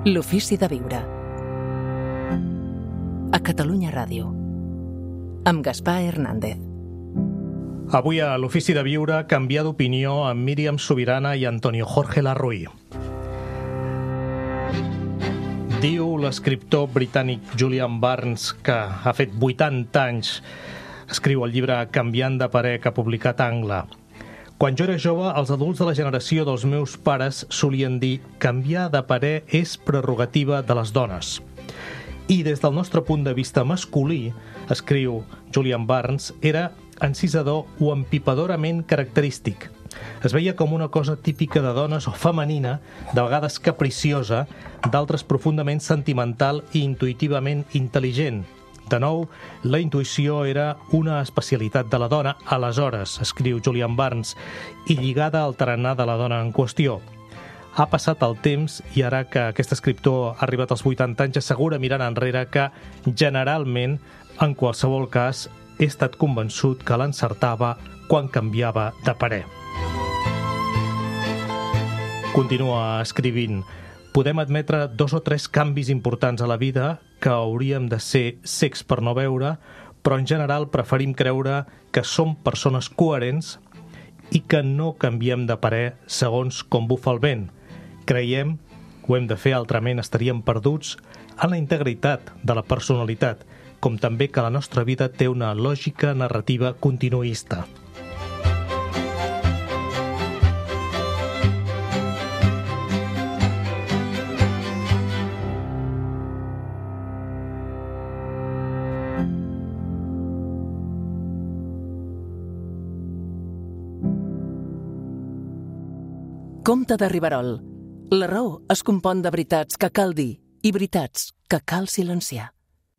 L'ofici de viure. A Catalunya Ràdio. Amb Gaspar Hernández. Avui a l'Ofici de Viure, canviar d'opinió amb Míriam Subirana i Antonio Jorge Larruy. Diu l'escriptor britànic Julian Barnes, que ha fet 80 anys, escriu el llibre Canviant de parer, que ha publicat Angle. Quan jo era jove, els adults de la generació dels meus pares solien dir canviar de parer és prerrogativa de les dones. I des del nostre punt de vista masculí, escriu Julian Barnes, era encisador o empipadorament característic. Es veia com una cosa típica de dones o femenina, de vegades capriciosa, d'altres profundament sentimental i intuïtivament intel·ligent. De nou, la intuïció era una especialitat de la dona, aleshores, escriu Julian Barnes, i lligada al tarannà de la dona en qüestió. Ha passat el temps i ara que aquest escriptor ha arribat als 80 anys assegura mirant enrere que, generalment, en qualsevol cas, he estat convençut que l'encertava quan canviava de parer. Continua escrivint. Podem admetre 2 o 3 canvis importants a la vida que hauríem de ser cecs per no veure, però en general preferim creure que som persones coherents i que no canviem de parer segons com bufa el vent. Creiem, ho hem de fer altrament, estaríem perduts en la integritat de la personalitat, com també que la nostra vida té una lògica narrativa continuista. Comte de Riberol. La raó es compon de veritats que cal dir i veritats que cal silenciar.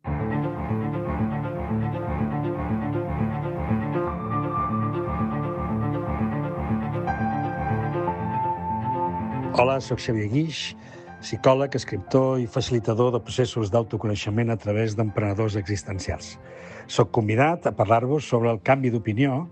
Hola, soc Xavier Guix, psicòleg, escriptor i facilitador de processos d'autoconeixement a través d'emprenedors existencials. Soc convidat a parlar-vos sobre el canvi d'opinió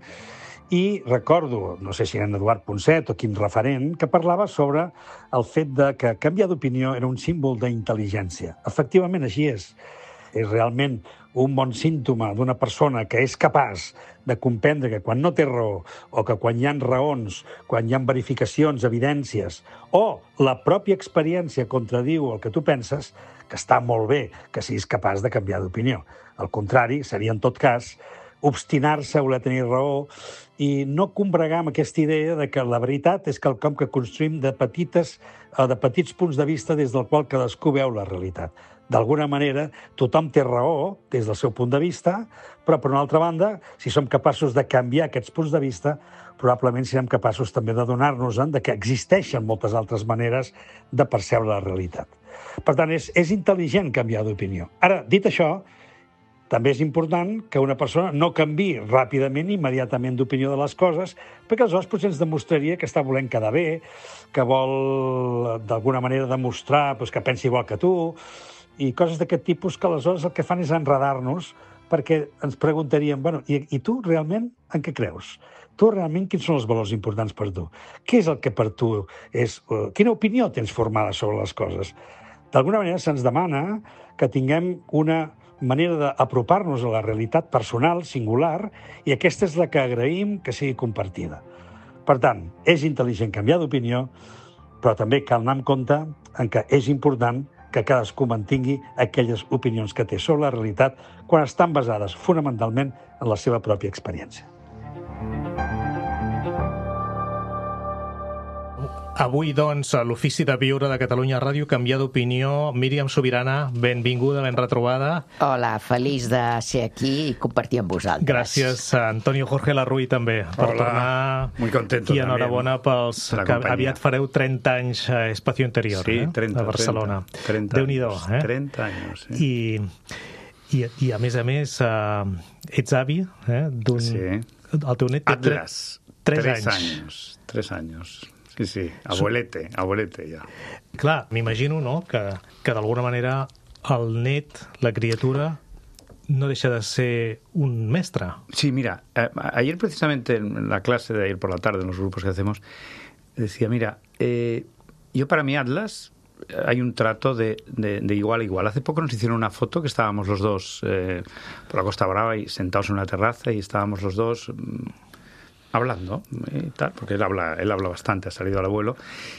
i recordo, no sé si era en Eduard Ponset o quin referent, que parlava sobre el fet de que canviar d'opinió era un símbol d'intel·ligència. Efectivament, així és. És realment un bon símptoma d'una persona que és capaç de comprendre que quan no té raó o que quan hi ha raons, quan hi ha verificacions, evidències, o la pròpia experiència contradiu el que tu penses, que està molt bé que siguis capaç de canviar d'opinió. Al contrari, seria en tot cas obstinar-se a voler tenir raó i no combregar amb aquesta idea de que la veritat és quelcom que construïm de petits punts de vista des del qual cadascú veu la realitat. D'alguna manera, tothom té raó des del seu punt de vista, però, per una altra banda, si som capaços de canviar aquests punts de vista, probablement serem capaços també de donar-nos-en de que existeixen moltes altres maneres de percebre la realitat. Per tant, és intel·ligent canviar d'opinió. Ara, dit això, també és important que una persona no canviï ràpidament i immediatament d'opinió de les coses, perquè aleshores potser ens demostraria que està volent quedar bé, que vol d'alguna manera demostrar que pensa igual que tu, i coses d'aquest tipus que aleshores el que fan és enredar-nos perquè ens preguntaríem, i tu realment en què creus? Tu realment quins són els valors importants per tu? Què és el que per tu és? Quina opinió tens formada sobre les coses? D'alguna manera se'ns demana que tinguem una manera d'apropar-nos a la realitat personal, singular, i aquesta és la que agraïm que sigui compartida. Per tant, és intel·ligent canviar d'opinió, però també cal anar amb compte en que és important que cadascú mantingui aquelles opinions que té sobre la realitat quan estan basades fonamentalment en la seva pròpia experiència. Avui, doncs, a l'Ofici de Viure de Catalunya Ràdio, canviar d'opinió. Míriam Subirana, benvinguda, ben retrobada. Hola, feliç de ser aquí i compartir amb vosaltres. Gràcies a Antonio Jorge Larruy també per tornar. Muy contento. I enhorabona pels que aviat fareu 30 anys a Espacio Interior, sí, 30, a Barcelona. 30 Déu-n'hi-do, 30 anys, sí. I a més, ets avi d'un... Sí. El teu net té Atlas. 3 anys. 3 anys. Sí, abuelete ja. Clar, m'imagino, no?, que d'alguna manera el net, la criatura, no deja de ser un mestre. Sí, mira, ayer precisamente en la clase de ayer por la tarde, en los grupos que hacemos, decía, mira, yo para mí Atlas hay un trato de igual a igual. Hace poco nos hicieron una foto que estábamos los dos por la Costa Brava y sentados en una terraza y estábamos los dos hablando y tal, porque él habla bastante, ha salido al abuelo.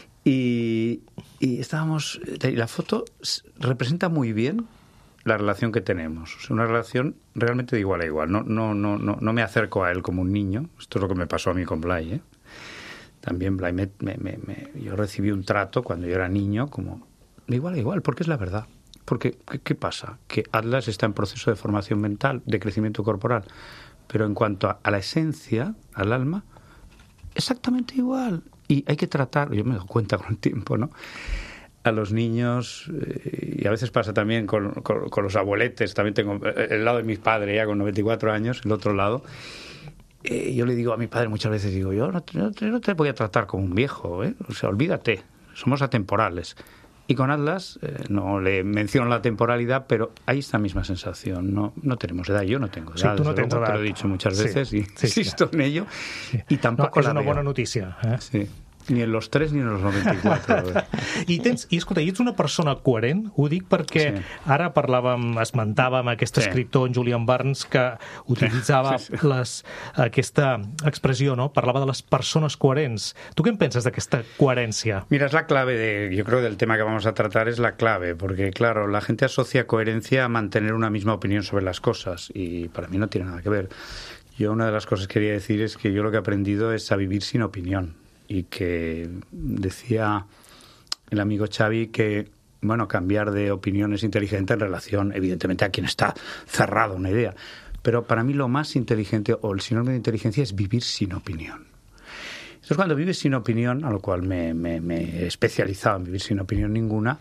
Y estábamos... Y la foto representa muy bien la relación que tenemos. O sea, una relación realmente de igual a igual. No me acerco a él como un niño. Esto es lo que me pasó a mí con Blay, ¿eh? También Blay yo recibí un trato cuando yo era niño como de igual a igual, porque es la verdad. Porque, ¿qué pasa? Que Atlas está en proceso de formación mental, de crecimiento corporal. Pero en cuanto a la esencia, al alma, exactamente igual. Y hay que tratar, yo me doy cuenta con el tiempo, ¿no? A los niños, y a veces pasa también con los abueletes, también tengo el lado de mi padre ya con 94 años, el otro lado, yo le digo a mi padre muchas veces, digo, yo no te voy a tratar como un viejo, ¿eh? O sea, olvídate, somos atemporales. Y con Atlas no le menciono la temporalidad, pero hay esta misma sensación. No tenemos edad, yo no tengo edad. Sí, tú no tens edad. Te lo he dicho muchas veces y insisto en ello. Sí. Y tampoco és una bona notícia. Sí. Ni en los 3 ni en los 94. Escolta, ets una persona coherent? Ho dic perquè ara esmentàvem aquest escriptor, en Julian Barnes, que utilitzava aquesta expressió, no? Parlava de les persones coherents. Tu què en penses d'aquesta coherència? Mira, es la clave, yo creo, del tema que vamos a tratar, es la clave, porque, claro, la gente asocia coherencia a mantener una misma opinión sobre las cosas, y para mí no tiene nada que ver. Yo una de las cosas que quería decir es que yo lo que he aprendido es a vivir sin opinión. Y que decía el amigo Xavi que, bueno, cambiar de opinión es inteligente en relación, evidentemente, a quien está cerrado a una idea. Pero para mí lo más inteligente, o el sinónimo de inteligencia, es vivir sin opinión. Entonces, cuando vives sin opinión, a lo cual me he especializado en vivir sin opinión ninguna,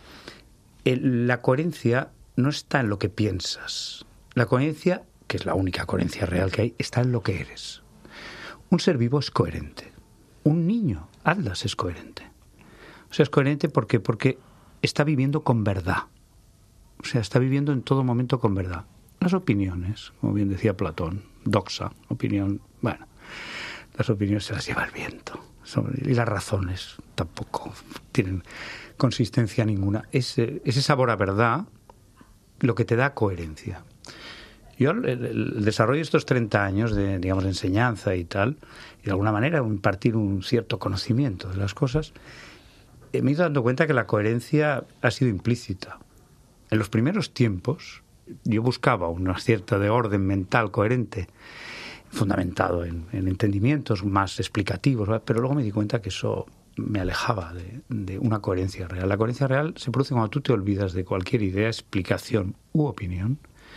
la coherencia no está en lo que piensas. La coherencia, que es la única coherencia real que hay, está en lo que eres. Un ser vivo es coherente. Un niño, Atlas, es coherente. O sea, es coherente porque está viviendo con verdad. O sea, está viviendo en todo momento con verdad. Las opiniones, como bien decía Platón, doxa, opinión, bueno, las opiniones se las lleva el viento. Y las razones tampoco tienen consistencia ninguna. Ese sabor a verdad lo que te da coherencia. Yo, el desarrollo de estos 30 años de, digamos, de enseñanza y tal, y de alguna manera impartir un cierto conocimiento de las cosas, me he ido dando cuenta que la coherencia ha sido implícita. En los primeros tiempos yo buscaba una cierta de orden mental coherente, fundamentado en entendimientos más explicativos, ¿verdad? Pero luego me di cuenta que eso me alejaba de una coherencia real. La coherencia real se produce cuando tú te olvidas de cualquier idea, explicación u opinión,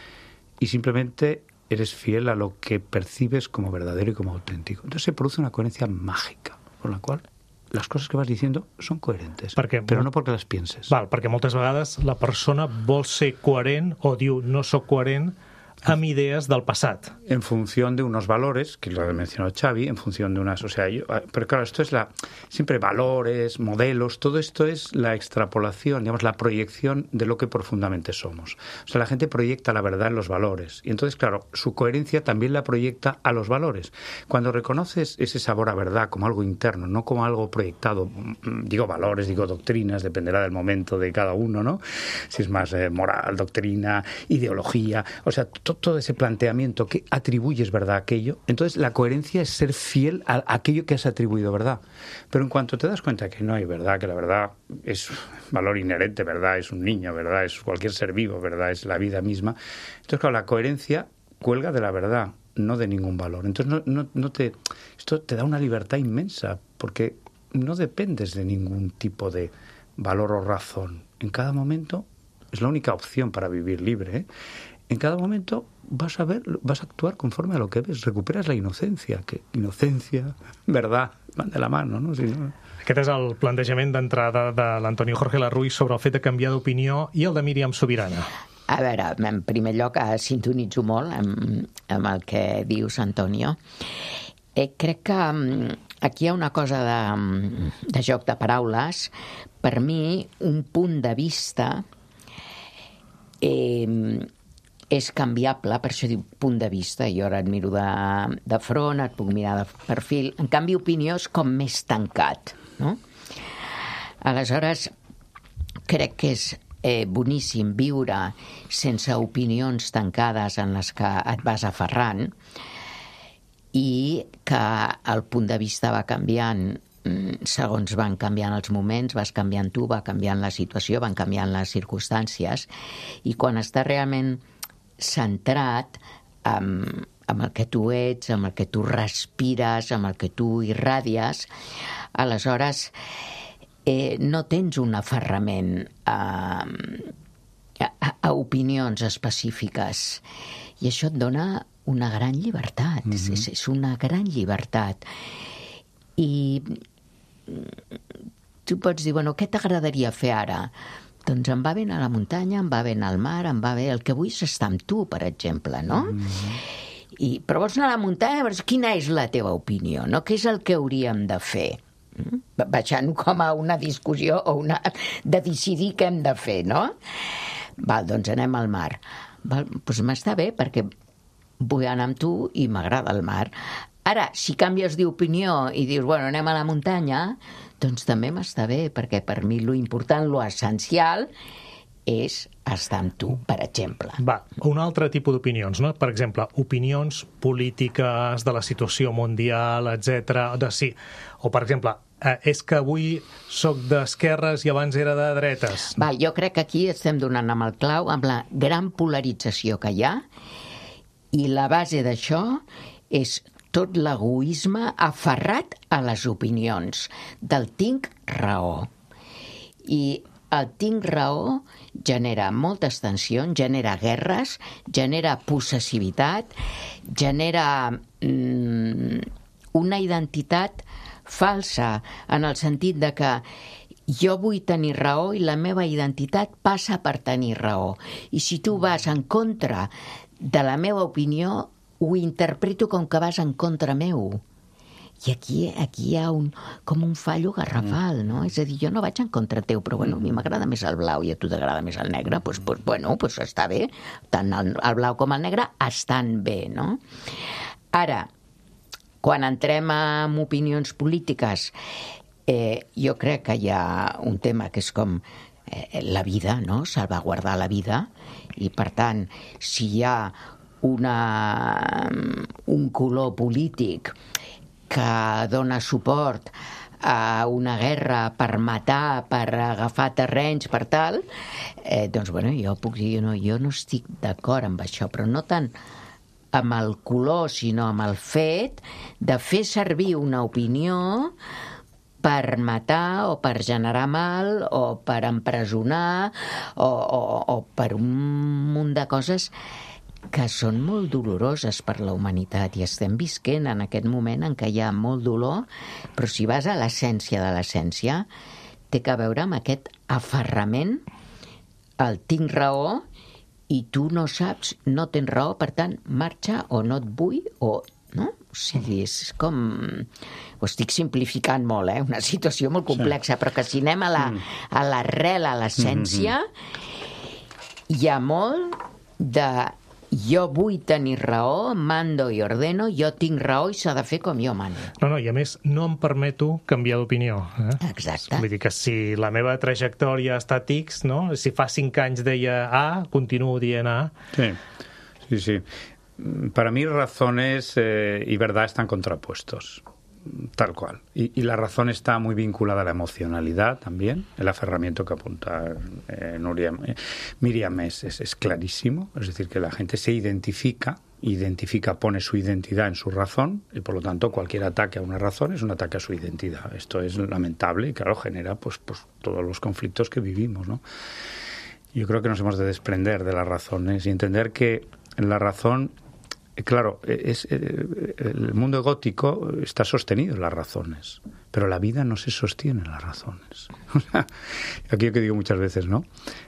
y simplemente eres fiel a lo que percibes como verdadero y como auténtico. Entonces se produce una coherencia mágica, por la cual les coses que vas diciendo són coherentes, però no perquè les pienses. Val, perquè moltes vegades la persona vol ser coherent o diu no soc coherent amb idees del passat. En función de unos valores, que lo ha mencionado Xavi, en función de unas... O sea, pero claro, esto es siempre valores, modelos, todo esto es la extrapolación, digamos, la proyección de lo que profundamente somos. O sea, la gente proyecta la verdad en los valores. Y entonces, claro, su coherencia también la proyecta a los valores. Cuando reconoces ese sabor a verdad como algo interno, no como algo proyectado, digo valores, digo doctrinas, dependerá del momento de cada uno, ¿no? Si es más moral, doctrina, ideología, o sea, todo ese planteamiento que atribuyes verdad a aquello, entonces la coherencia es ser fiel a aquello que has atribuido verdad. Pero en cuanto te das cuenta que no hay verdad, que la verdad es valor inherente, verdad es un niño, verdad es cualquier ser vivo, verdad es la vida misma, entonces claro, la coherencia cuelga de la verdad, no de ningún valor. Entonces esto te da una libertad inmensa, porque no dependes de ningún tipo de valor o razón. En cada momento es la única opción para vivir libre, ¿eh? En cada momento vas a actuar conforme a lo que ves, recuperas la inocencia, que inocencia, verdad, van de la mano, no? Si no... Aquest és el plantejament d'entrada de l'Antonio Jorge Larruy sobre el fet de canviar d'opinió i el de Míriam Subirana. A veure, en primer lloc, sintonitzo molt amb el que dius, Antonio. Crec que aquí hi ha una cosa de joc de paraules. Per mi, un punt de vista és canviable, per això diu punt de vista. Jo ara et miro de front, et puc mirar de perfil. En canvi, opinió és com més tancat, no? Aleshores, crec que és boníssim viure sense opinions tancades en les que et vas aferrant i que el punt de vista va canviant segons van canviant els moments, vas canviant tu, va canviant la situació, van canviant les circumstàncies, i quan estàs realment centrat amb el que tu ets, amb el que tu respires, amb el que tu irradies, aleshores no tens un aferrament a opinions específiques, i això et dona una gran llibertat, és una gran llibertat. I tu pots dir, bueno, què t'agradaria fer ara? Doncs em va bé anar a la muntanya, em va bé anar al mar, em va bé... El que vull és estar amb tu, per exemple, no? Però vols anar a la muntanya? Però quina és la teva opinió, no? Què és el que hauríem de fer? Baixant com a una discussió o de decidir què hem de fer, no? Val, doncs anem al mar. Val, doncs m'està bé, perquè vull anar amb tu i m'agrada el mar. Ara, si canvies d'opinió i dius, bueno, anem a la muntanya, doncs també m'està bé, perquè per mi lo important, lo essencial, és estar amb tu, per exemple. Va, un altre tipus d'opinions, no? Per exemple, opinions polítiques de la situació mundial, etc. Sí. O, per exemple, és que avui soc d'esquerres i abans era de dretes. Va, jo crec que aquí estem donant amb el clau, amb la gran polarització que hi ha, i la base d'això és tot l'egoisme aferrat a les opinions del tinc raó. I el tinc raó genera moltes tensions, genera guerres, genera possessivitat, genera una identitat falsa, en el sentit de que jo vull tenir raó i la meva identitat passa per tenir raó. I si tu vas en contra de la meva opinió, ho interpreto com que vas en contra meu. I aquí hi ha com un fallo garrafal, no? És a dir, jo no vaig en contra teu, però bueno, a mi m'agrada més el blau i a tu t'agrada més el negre, doncs està bé. Tant el blau com el negre estan bé, no? Ara, quan entrem en opinions polítiques, jo crec que hi ha un tema que és com la vida, no? Salvaguardar la vida, i per tant, si hi ha un color polític que dona suport a una guerra per matar, per agafar terrenys, per tal, doncs, bueno, jo puc dir, jo no estic d'acord amb això, però no tant amb el color, sinó amb el fet de fer servir una opinió per matar o per generar mal o per empresonar o per un munt de coses que són molt doloroses per la humanitat, i estem visquent en aquest moment en què hi ha molt dolor, però si vas a l'essència de l'essència, té que veure amb aquest aferrament al tinc raó i tu no saps, no tens raó, per tant, marxa o no et vull, o no? O sigui, és com... Ho estic simplificant molt, una situació molt complexa, però que si anem a l'arrel, a l'essència, hi ha molt de... Jo vull tenir raó, mando i ordeno, jo tinc raó i s'ha de fer com jo mano. No, i a més no em permeto canviar d'opinió. Exacte. Vull dir que si la meva trajectòria ha estat X, no? Si fa 5 anys deia A, continuo dient A. Sí. Para mí razones y verdad están contrapuestos. Tal cual. Y la razón está muy vinculada a la emocionalidad también. El aferramiento que apunta Miriam es clarísimo. Es decir, que la gente se identifica, pone su identidad en su razón, y por lo tanto cualquier ataque a una razón es un ataque a su identidad. Esto es lamentable y claro, genera pues todos los conflictos que vivimos, ¿no? Yo creo que nos hemos de desprender de las razones y entender que la razón... Claro, el mundo gótico está sostenido en las razones, pero la vida no se sostiene en las razones. Aquello que digo muchas veces, ¿no?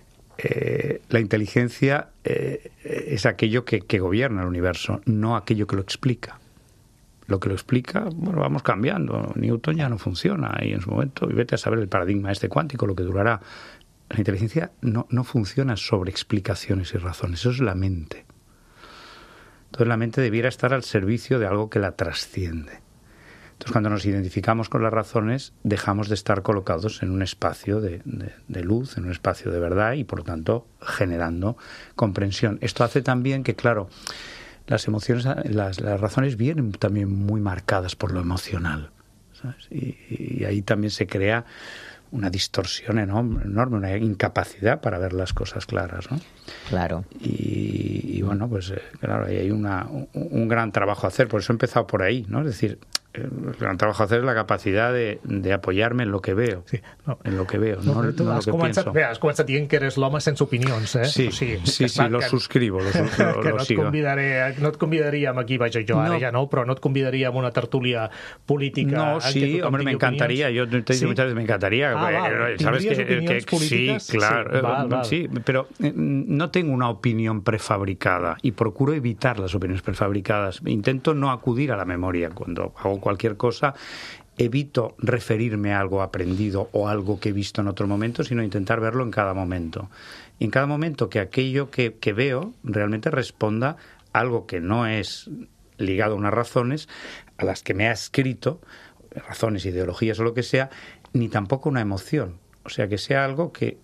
La inteligencia es aquello que gobierna el universo, no aquello que lo explica. Lo que lo explica, bueno, vamos cambiando. Newton ya no funciona y en su momento, y vete a saber el paradigma cuántico, lo que durará. La inteligencia no funciona sobre explicaciones y razones, eso es la mente. Entonces la mente debiera estar al servicio de algo que la trasciende. Entonces, cuando nos identificamos con las razones, dejamos de estar colocados en un espacio de luz, en un espacio de verdad y, por lo tanto, generando comprensión. Esto hace también que, claro, las emociones, las razones vienen también muy marcadas por lo emocional, ¿sabes? Y ahí también se crea una distorsión enorme, una incapacidad para ver las cosas claras, ¿no? Claro. Y bueno, pues claro, ahí hay un gran trabajo a hacer, por eso he empezado por ahí, ¿no? Es decir, el gran trabajo a hacer es la capacidad de apoyar-me en lo que veo, sí, no. en lo que veo, no en lo que pienso. Bé, has començat dient que eres l'home sense opinions, eh? Sí, o sigui, sí, lo subscribo, lo sigo. No et convidaríem aquí, vaja, jo ara ja no, però no et convidaríem a una tertulia política. No, sí, hombre, me encantaría, yo te he dicho muchas veces, me encantaría. ¿Sabes que sí, claro, Val. Sí, pero no tengo una opinión prefabricada y procuro evitar las opiniones prefabricadas. Intento no acudir a la memoria cuando hago cualquier cosa. Evito referirme a algo aprendido o algo que he visto en otro momento, sino intentar verlo en cada momento. Y en cada momento que aquello que veo realmente responda a algo que no es ligado a unas razones a las que me ha escrito, razones, ideologías o lo que sea, ni tampoco una emoción. O sea, que sea algo que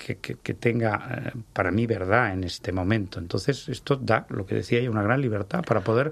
tenga para mí verdad en este momento. Entonces, esto da, lo que decía yo, una gran libertad para poder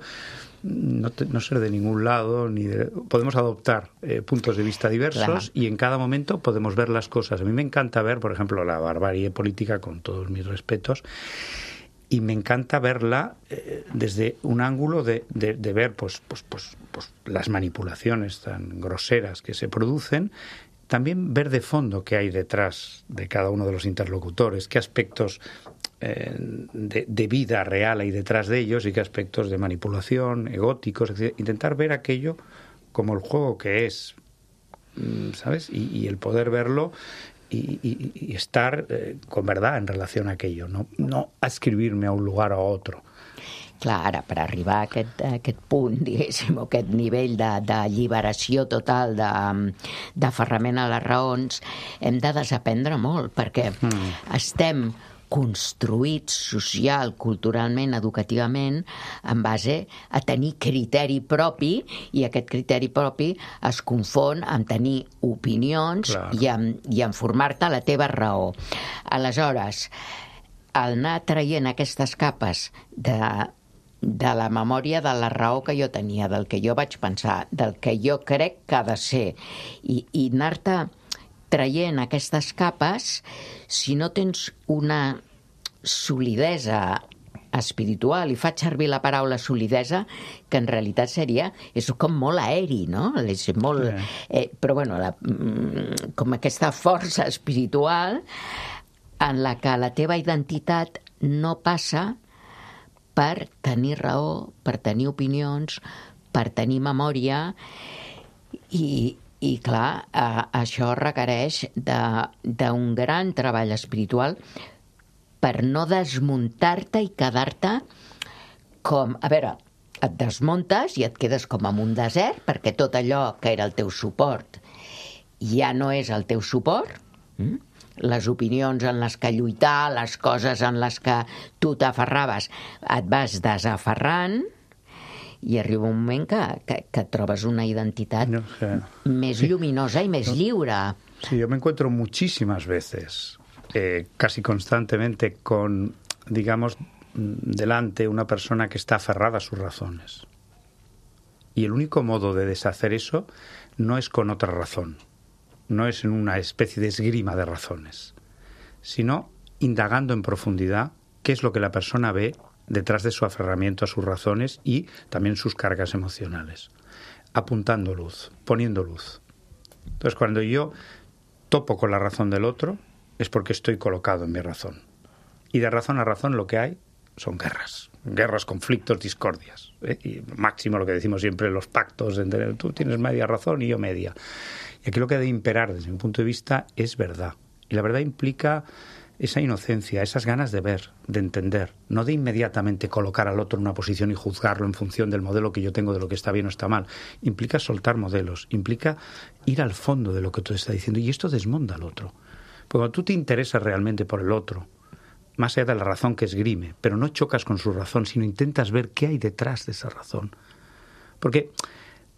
no ser de ningún lado, podemos adoptar puntos de vista diversos, claro, y en cada momento podemos ver las cosas. A mí me encanta ver, por ejemplo, la barbarie política, con todos mis respetos, y me encanta verla desde un ángulo de ver pues las manipulaciones tan groseras que se producen. También ver de fondo qué hay detrás de cada uno de los interlocutores, qué aspectos de vida real hay detrás de ellos y qué aspectos de manipulación, egóticos, etc. Intentar ver aquello como el juego que es, ¿sabes? Y el poder verlo y estar con verdad en relación a aquello, no adscribirme a un lugar o a otro. Clar, ara, per arribar a aquest punt, diguéssim, o aquest nivell d'alliberació total, d'aferrament a les raons, hem de desaprendre molt, perquè estem construïts social, culturalment, educativament, en base a tenir criteri propi, i aquest criteri propi es confon amb tenir opinions i en formar-te la teva raó. Aleshores, al anar traient aquestes capes de la memòria de la raó que jo tenia, del que jo vaig pensar, del que jo crec que ha de ser, i anar-te traient aquestes capes, si no tens una solidesa espiritual, i faig servir la paraula solidesa, que en realitat és com molt aeri, no? És molt, però bueno, com aquesta força espiritual en la que la teva identitat no passa per tenir raó, per tenir opinions, per tenir memòria, i clar, això requereix d'un gran treball espiritual per no desmuntar-te i quedar-te com... A veure, et desmuntes i et quedes com en un desert, perquè tot allò que era el teu suport ja no és el teu suport, les opinions en les que lluitar, les coses en les que tu t'aferraves, et vas desaferrant i arriba un moment que trobes una identitat més lluminosa i més lliure. Sí, yo me encuentro muchísimas veces, casi constantemente, con, digamos, delante una persona que está aferrada a sus razones. Y el único modo de deshacer eso no es con otra razón. No es en una especie de esgrima de razones, sino indagando en profundidad qué es lo que la persona ve detrás de su aferramiento a sus razones y también sus cargas emocionales, apuntando luz, poniendo luz. Entonces, cuando yo topo con la razón del otro, es porque estoy colocado en mi razón. Y de razón a razón lo que hay son guerras, conflictos, discordias. Y máximo lo que decimos siempre, los pactos, entre tú tienes media razón y yo media. Y aquí lo que ha de imperar, desde mi punto de vista, es verdad. Y la verdad implica esa inocencia, esas ganas de ver, de entender, no de inmediatamente colocar al otro en una posición y juzgarlo en función del modelo que yo tengo de lo que está bien o está mal. Implica soltar modelos, implica ir al fondo de lo que tú estás diciendo, y esto desmonta al otro. Porque cuando tú te interesas realmente por el otro, más allá de la razón que esgrime, pero no chocas con su razón, sino intentas ver qué hay detrás de esa razón. Porque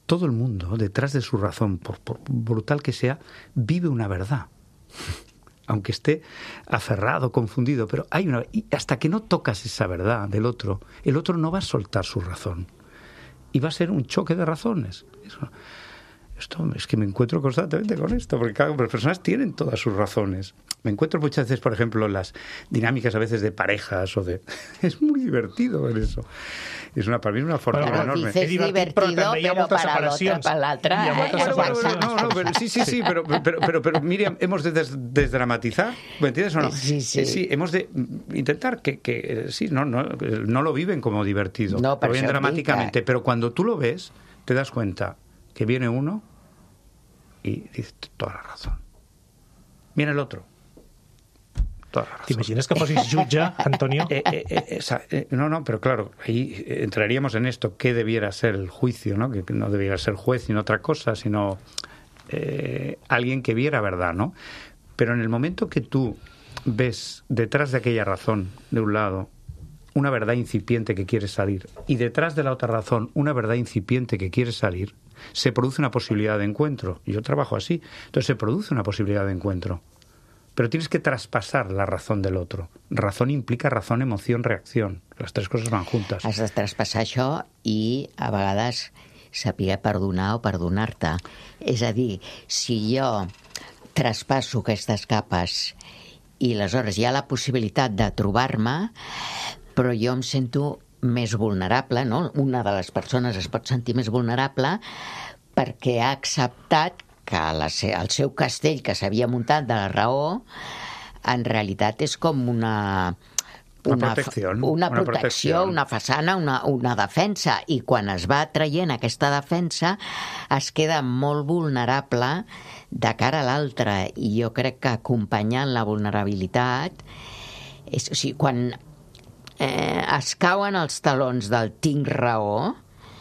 todo el mundo, detrás de su razón, por brutal que sea, vive una verdad. Aunque esté aferrado, confundido, pero hay una... Y hasta que no tocas esa verdad del otro, el otro no va a soltar su razón. Y va a ser un choque de razones. Esto es que me encuentro constantemente con esto, porque claro, las personas tienen todas sus razones. Me encuentro muchas veces, por ejemplo, las dinámicas a veces de parejas o de... Es muy divertido ver eso. Para mí es una forma enorme. Dices divertido, pero para l'altra... Sí, pero Míriam, hemos de desdramatizar, ¿me entiendes o no? Sí, hemos de intentar que sí, no lo viven como divertido, no, lo ven dramáticamente, pero cuando tú lo ves, te das cuenta que viene uno y dice toda la razón. Viene el otro. ¿T'imagines que fossis jutge, Antonio? No, pero claro, ahí entraríamos en esto, qué debiera ser el juicio, ¿no? Que no debiera ser juez sino otra cosa, sino alguien que viera verdad, ¿no? Pero en el momento que tú ves detrás de aquella razón, de un lado, una verdad incipiente que quiere salir, y detrás de la otra razón, una verdad incipiente que quiere salir, se produce una posibilidad de encuentro. Y yo trabajo así. Entonces se produce una posibilidad de encuentro. Pero tienes que traspasar la razón del otro. Razón implica razón, emoción, reacción. Las tres cosas van juntas. Has de traspassar això i, a vegades, saber perdonar o perdonar-te. És a dir, si jo traspasso aquestes capes i aleshores hi ha la possibilitat de trobar-me, però jo em sento més vulnerable, no? Una de les persones es pot sentir més vulnerable perquè ha acceptat que el seu castell que s'havia muntat de la raó en realitat és com una protecció, una façana, una defensa, i quan es va traient aquesta defensa es queda molt vulnerable de cara a l'altre, i jo crec que acompanyant la vulnerabilitat és, o sigui, quan es cauen els talons del tinc raó,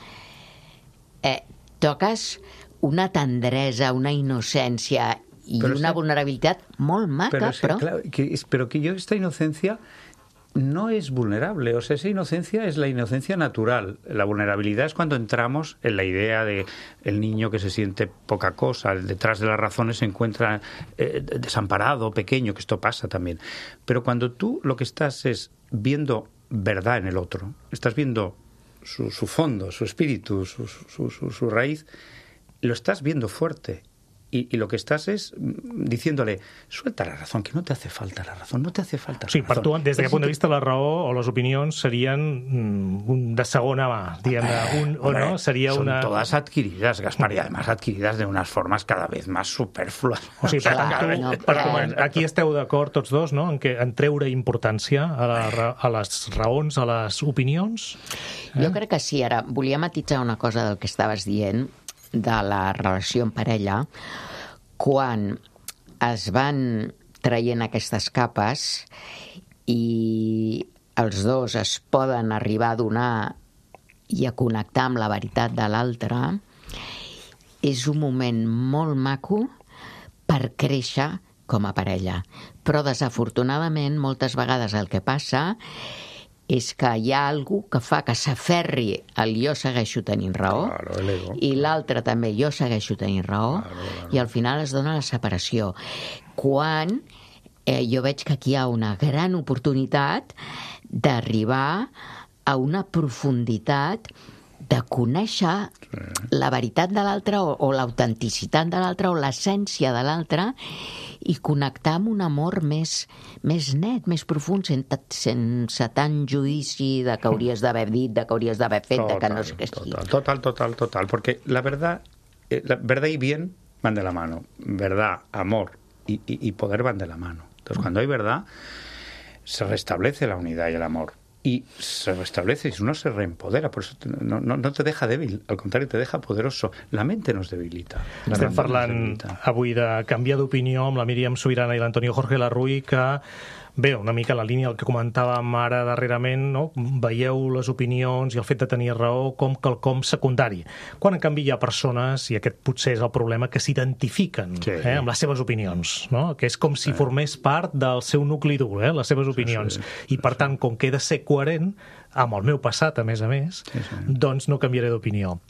toques una tendresa, una innocència i una vulnerabilitat molt maca, pero que yo esta inocencia no es vulnerable, o sea, esa inocencia es la inocencia natural. La vulnerabilidad es cuando entramos en la idea de el niño que se siente poca cosa, detrás de las razones se encuentra desamparado, pequeño, que esto pasa también. Pero cuando tú lo que estás es viendo verdad en el otro, estás viendo su fondo, su espíritu, su raíz, lo estás viendo fuerte. Y lo que estás es diciéndole, suelta la razón, que no te hace falta la razón, no te hace falta la razón. Sí, per tu, des d'aquest punt de vista, la raó o les opinions serien de segona mà, diguem-ne, o no? Seria son una... todas adquiridas, Gaspar, y además adquiridas de unas formas cada vez más superfluas. O sigui, per tant, aquí esteu d'acord tots dos, no?, en treure importància a les raons, a les opinions? Jo crec que sí. Ara, volia matitzar una cosa del que estaves dient, de la relació en parella. Quan es van traient aquestes capes i els dos es poden arribar a donar i a connectar amb la veritat de l'altre, és un moment molt maco per créixer com a parella. Però desafortunadament moltes vegades el que passa és que hi ha algú que fa que s'aferri el jo segueixo tenint raó, i l'altre també jo segueixo tenint raó, i al final es dona la separació. Quan jo veig que aquí hi ha una gran oportunitat d'arribar a una profunditat de conèixer la veritat de l'altre o l'autenticitat de l'altre o l'essència de l'altre i connectar amb un amor més net, més profund, sense tant judici de que hauries d'haver dit, de que hauries d'haver fet, de que no sé què sigui. Total, porque la verdad y bien van de la mano. Verdad, amor y poder van de la mano. Entonces, cuando hay verdad, se restablece la unidad y el amor. Y se restablece y uno se reempodera, por eso no te deja débil, al contrario, te deja poderoso. La mente nos debilita. Estem parlant avui de canviar d'opinió amb la Míriam Subirana i l'Antonio Jorge Larruy, que bé, una mica la línia del que comentàvem ara darrerament, no? Veieu les opinions i el fet de tenir raó com quelcom secundari. Quan, en canvi, hi ha persones, i aquest potser és el problema, que s'identifiquen amb les seves opinions, no? Que és com si formés part del seu nucli dur, les seves opinions. I, per tant, com que he de ser coherent amb el meu passat, a més, doncs no canviaré d'opinió.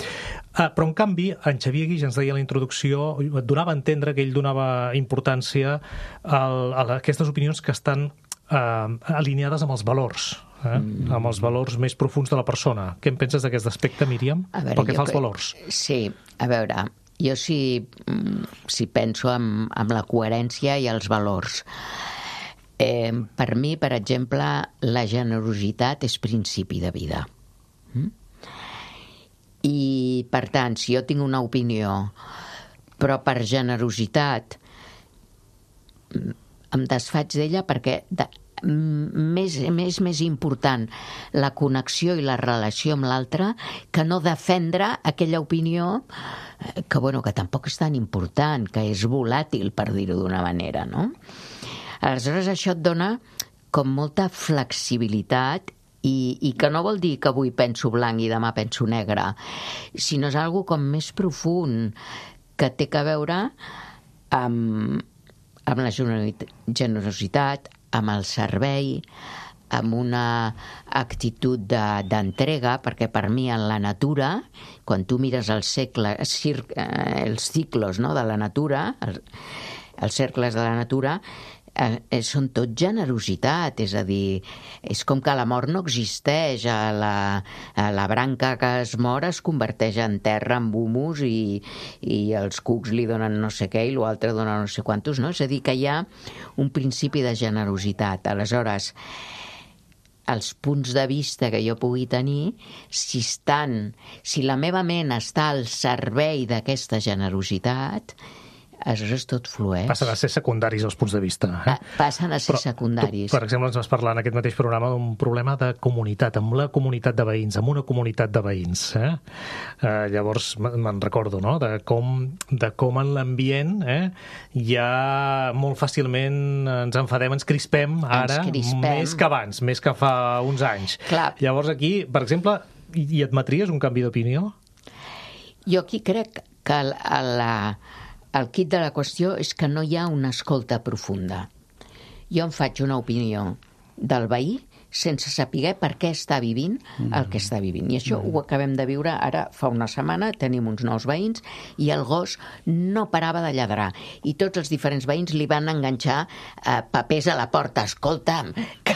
Però, en canvi, en Xavier Guix ens deia a la introducció, et donava a entendre que ell donava importància a aquestes opinions que estan alineades amb els valors, amb els valors més profuns de la persona. Què en penses d'aquest aspecte, Míriam? Pel que fa als valors. Sí, a veure, jo si penso en la coherència i els valors. Per mi, per exemple, la generositat és principi de vida. I, per tant, si jo tinc una opinió, però per generositat em desfaig d'ella perquè més important la connexió i la relació amb l'altre que no defendre aquella opinió que tampoc és tan important, que és volàtil, per dir-ho d'una manera, no? Aleshores, això et dona com molta flexibilitat i que no vol dir que avui penso blanc i demà penso negre, sinó és algo com més profund que té a veure amb la generositat, amb el servei, amb una actitud d'entrega, perquè per mi en la natura, quan tu mires els ciclos, no, de la natura, els cercles de la natura, són tot generositat, és a dir, és com que la mort no existeix, la branca que es mor es converteix en terra, en humus, i els cucs li donen no sé què i l'altre dona no sé quantos, no? És a dir, que hi ha un principi de generositat. Aleshores, els punts de vista que jo pugui tenir, si la meva ment està al servei d'aquesta generositat, aleshores tot flueix. Passen a ser secundaris els punts de vista. Passen a ser secundaris. Tu, per exemple, ens vas parlar en aquest mateix programa d'un problema de comunitat, amb la comunitat de veïns, amb una comunitat de veïns. Llavors me'n recordo, no?, de com en l'ambient ja molt fàcilment ens enfadem, ens crispem ara, més que abans, més que fa uns anys. Clar. Llavors aquí, per exemple, hi admetries un canvi d'opinió? Jo aquí crec que el quid de la qüestió és que no hi ha una escolta profunda. Jo em faig una opinió del veí sense saber per què està vivint el que està vivint. I això ho acabem de viure ara fa una setmana, tenim uns nous veïns i el gos no parava de lladrar. I tots els diferents veïns li van enganxar papers a la porta. Escolta'm,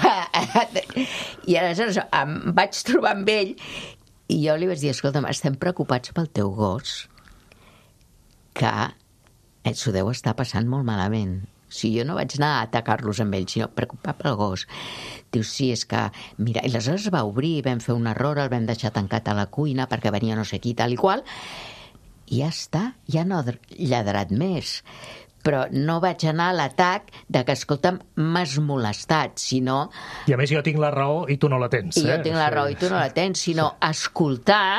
I aleshores em vaig trobar amb ell i jo li vaig dir, escolta'm, estem preocupats pel teu gos, que s'ho deu estar passant molt malament. Si jo no vaig anar a atacar-los amb ells, sinó preocupar pel gos. Diu, sí, és que... Mira, i aleshores va obrir, vam fer un error, el vam deixar tancat a la cuina perquè venia no sé qui, tal i qual, i ja està, ja no ha lladrat més. Però no vaig anar a l'atac de que, escolta'm, m'has molestat, sinó... I a més jo tinc la raó i tu no la tens. I jo tinc la raó i tu no la tens, sinó escoltar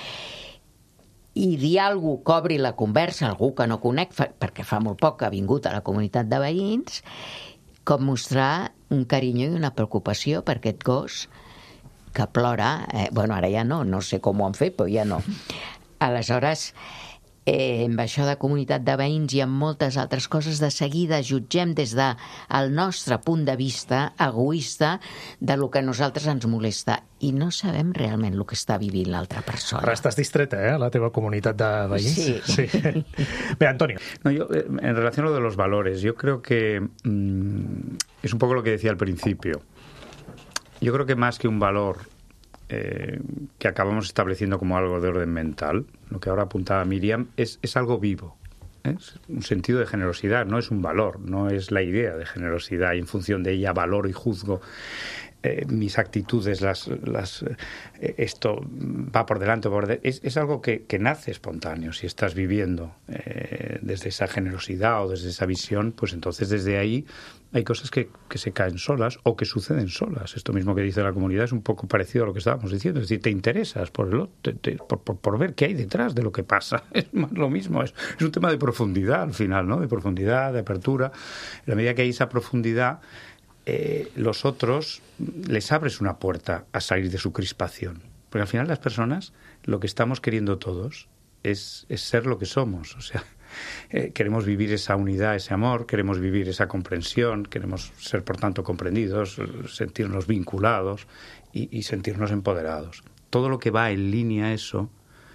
i dir algú que obri la conversa, algú que no conec, perquè fa molt poc que ha vingut a la comunitat de veïns, com mostrar un carinyo i una preocupació per aquest gos que plora. Ara ja no sé com ho han fet, però ja no. Aleshores, amb això de comunitat de veïns i amb moltes altres coses, de seguida jutgem des del nostre punt de vista egoista de lo que a nosaltres ens molesta i no sabem realment el que està vivint l'altra persona. Ara estàs distreta, la teva comunitat de veïns. Sí. Bé, Antonio. No, yo, en relación a lo de los valores, yo creo que es un poco lo que decía al principio. Yo creo que más que un valor que acabamos estableciendo como algo de orden mental, lo que ahora apuntaba Míriam, es algo vivo. Es un sentido de generosidad, no es un valor, no es la idea de generosidad y en función de ella valoro y juzgo mis actitudes, esto va por delante o por detrás. Es algo que nace espontáneo. Si estás viviendo desde esa generosidad o desde esa visión, pues entonces desde ahí hay cosas que se caen solas o que suceden solas. Esto mismo que dice la comunidad es un poco parecido a lo que estábamos diciendo. Es decir, te interesas por ver qué hay detrás de lo que pasa. Es más lo mismo. Es un tema de profundidad al final, ¿no? De profundidad, de apertura. En la medida que hay esa profundidad, los otros les abres una puerta a salir de su crispación. Porque al final las personas, lo que estamos queriendo todos es ser lo que somos. O sea, queremos vivir esa unidad, ese amor, queremos vivir esa comprensión, queremos ser por tanto comprendidos, sentirnos vinculados y sentirnos empoderados. Todo lo que va en línea a eso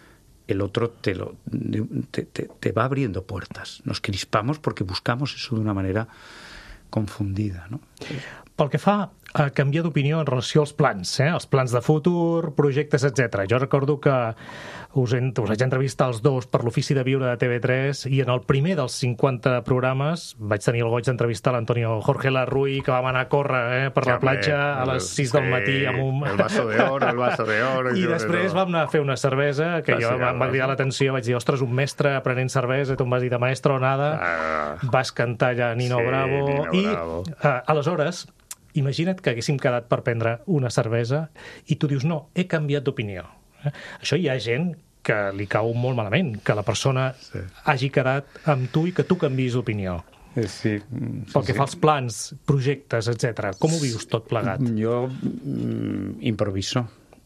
el otro te va abriendo puertas. Nos crispamos porque buscamos eso de una manera confundida, no? Pel que fa a canviar d'opinió en relació als plans, els plans de futur, projectes, etc. Jo recordo que us vaig entrevistar els dos per l'Ofici de Viure de TV3 i en el primer dels 50 programes vaig tenir el goig d'entrevistar l'Antonio Jorge Larruy, que vam anar a córrer per la platja a les 6 del matí amb un... El vaso de oro. I després vam anar a fer una cervesa que jo em va cridar l'atenció, vaig dir, ostres, un mestre aprenent cervesa, i tu em vas dir de maestro o nada, vas cantar ja Nino Bravo, i aleshores imagina't que haguéssim quedat per prendre una cervesa i tu dius, no, he canviat d'opinió. Això hi ha gent que li cau molt malament, que la persona hagi quedat amb tu i que tu canviïs d'opinió. Sí. Pel que fa als plans, projectes, etc. Com ho vius tot plegat? Jo improviso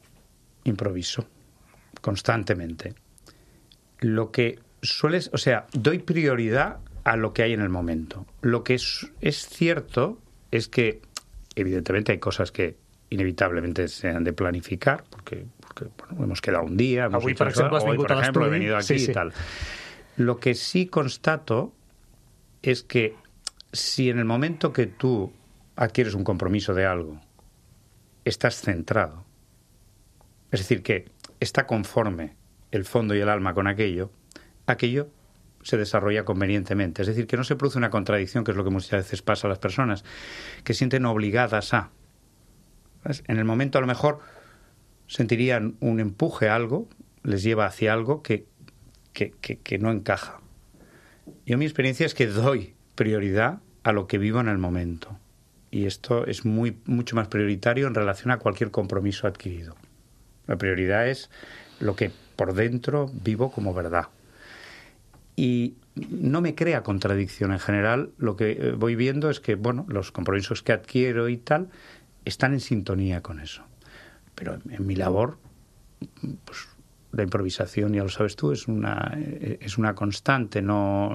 constantemente. Lo que sueles, o sea, doy prioridad a lo que hay en el momento. Lo que es cierto es que evidentemente hay cosas que inevitablemente se han de planificar, porque bueno, hemos quedado un día, Avui, per exemple, he venido aquí y tal. Lo que sí constato es que si en el momento que tú adquieres un compromiso de algo, estás centrado, es decir, que está conforme el fondo y el alma con aquello se desarrolla convenientemente. Es decir, que no se produce una contradicción, que es lo que muchas veces pasa a las personas, que sienten obligadas a... ¿sabes? En el momento a lo mejor sentirían un empuje a algo, les lleva hacia algo que no encaja. Yo mi experiencia es que doy prioridad a lo que vivo en el momento. Y esto es mucho más prioritario en relación a cualquier compromiso adquirido. La prioridad es lo que por dentro vivo como verdad. Y no me crea contradicción. En general, lo que voy viendo es que, bueno, los compromisos que adquiero y tal están en sintonía con eso. Pero en mi labor, pues la improvisación, ya lo sabes tú, es una constante. No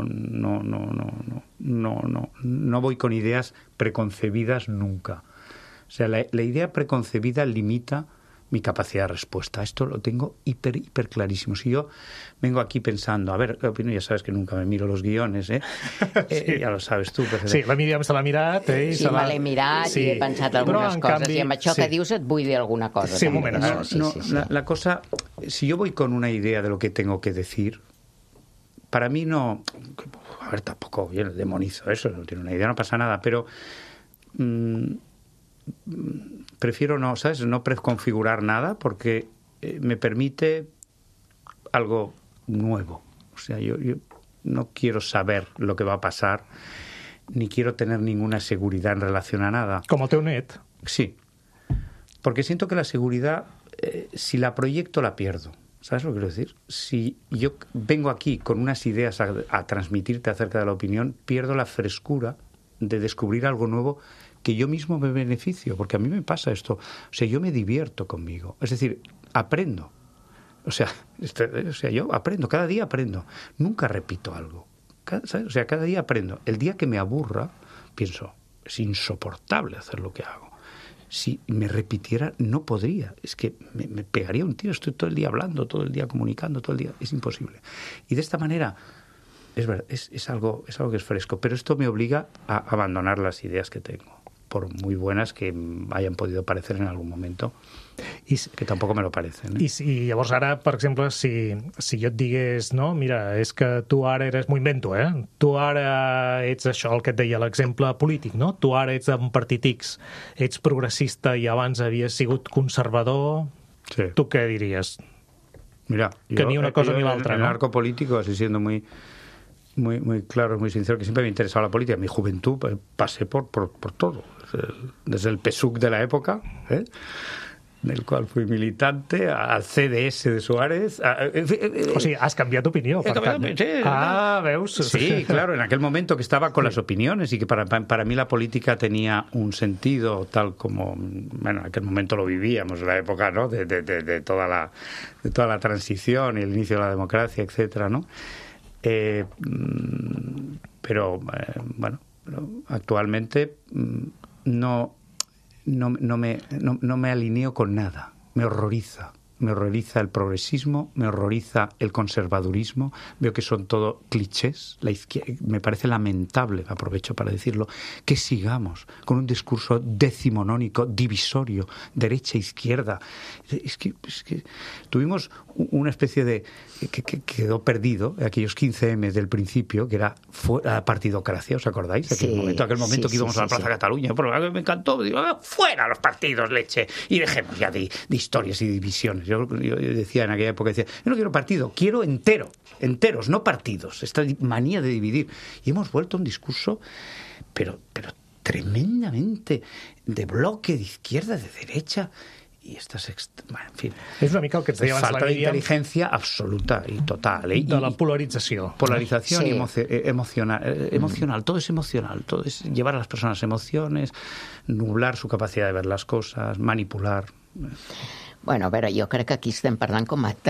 voy con ideas preconcebidas nunca. O sea, la idea preconcebida limita mi capacidad de respuesta. Esto lo tengo hiper clarísimo. Si yo vengo aquí pensando, a ver, ya sabes que nunca me miro los guiones, sí. Ja lo sabes tu. Sí, la Míriam se l'ha mirat. Sí, me l'he mirat i he pensat algunes coses. I amb això que dius et vull dir alguna cosa. Sí, un moment. La cosa, si yo voy con una idea de lo que tengo que decir, para mí no... A ver, tampoco demonizo eso, no tiene una idea, no pasa nada, pero... prefiero no preconfigurar nada porque me permite algo nuevo. O sea, yo no quiero saber lo que va a pasar, ni quiero tener ninguna seguridad en relación a nada. Como el teu net. Sí, porque siento que la seguridad, si la proyecto, la pierdo. ¿Sabes lo que quiero decir? Si yo vengo aquí con unas ideas a transmitirte acerca de la opinión, pierdo la frescura de descubrir algo nuevo que yo mismo me beneficio, porque a mí me pasa esto. O sea, yo me divierto conmigo. Es decir, aprendo. O sea, yo aprendo, cada día aprendo. Nunca repito algo. ¿Sabes? O sea, cada día aprendo. El día que me aburra, pienso, es insoportable hacer lo que hago. Si me repitiera, no podría. Es que me pegaría un tiro. Estoy todo el día hablando, todo el día comunicando, todo el día. Es imposible. Y de esta manera... Es verdad, es algo que es fresco, pero esto me obliga a abandonar las ideas que tengo, por muy buenas que hayan podido parecer en algún momento, que tampoco me lo parecen. I llavors ara, per exemple, si jo et digués, no, mira, és que tu ara eres, m'ho invento, tu ara ets això, el que et deia l'exemple polític, no? Tu ara ets d'un partit X, ets progressista i abans havies sigut conservador, sí. Tu què diries? Mira, que ni una cosa ni l'altra, ¿no? En el arco político, así siendo muy claro, muy sincero, que siempre me ha interesado la política. En mi juventud pasé por todo, desde el PSUC de la época, del cual fui militante, al CDS de Suárez. O sigui, has canviat d'opinió, per tant. Sí, veus? Sí, claro, en aquel momento que estaba con las opiniones y que para mí la política tenía un sentido tal como, bueno, en aquel momento lo vivíamos, la época, ¿no? de toda la transición y el inicio de la democracia, etcétera, ¿no? Pero bueno, actualmente no me alineo con nada, me horroriza me horroriza el progresismo, me horroriza el conservadurismo, veo que son todo clichés. Me parece lamentable, aprovecho para decirlo, que sigamos con un discurso decimonónico, divisorio, derecha-izquierda. Es que tuvimos una especie de... que quedó perdido, aquellos 15M del principio, que era partidocracia, ¿os acordáis? Aquel momento que íbamos a la Plaza Cataluña, pero me encantó, digo, fuera los partidos, leche, y dejemos ya de historias y divisiones. Yo decía en aquella época, yo no quiero partido, quiero enteros, no partidos, esta manía de dividir. Y hemos vuelto a un discurso, pero tremendamente de bloque, de izquierda, de derecha, i estas... Bueno, en fi, és una mica el que ens deia abans falta d'intel·ligència absoluta i total. De la polarització. Polarización emocional. Todo es emocional. Todo es llevar a las personas emociones, nublar su capacidad de ver las cosas, manipular. Bueno, a veure, jo crec que aquí estem parlant com amb